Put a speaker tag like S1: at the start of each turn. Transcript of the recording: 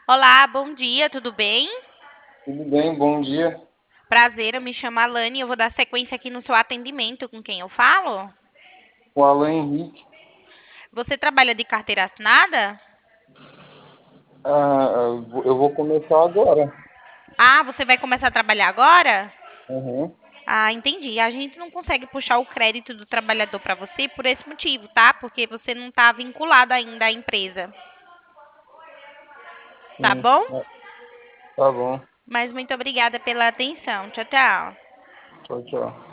S1: Olá, bom dia, tudo bem?
S2: Tudo bem, bom dia.
S1: Prazer, eu me chamo Alane e eu vou dar sequência aqui no seu atendimento com quem eu falo.
S2: O Alan Henrique.
S1: Você trabalha de carteira assinada?
S2: Eu vou começar agora.
S1: Ah, você vai começar a trabalhar agora?
S2: Uhum.
S1: Ah, entendi. A gente não consegue puxar o crédito do trabalhador para você por esse motivo, tá? Porque você não está vinculado ainda à empresa, tá
S2: Sim,
S1: bom?
S2: tá bom.
S1: Mas muito obrigada pela atenção. Tchau, tchau.
S2: Tchau, tchau.